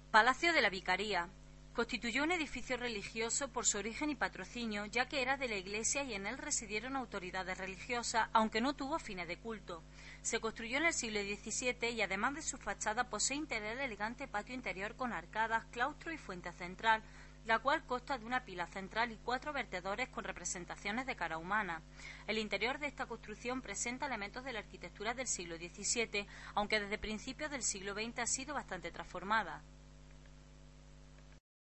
Palacio de la Vicaría. Constituyó un edificio religioso por su origen y patrocinio, ya que era de la Iglesia y en él residieron autoridades religiosas, aunque no tuvo fines de culto. Se construyó en el siglo XVII y además de su fachada posee integral el elegante patio interior con arcadas, claustro y fuente central, la cual consta de una pila central y 4 vertedores con representaciones de cara humana. El interior de esta construcción presenta elementos de la arquitectura del siglo XVII, aunque desde principios del siglo XX ha sido bastante transformada.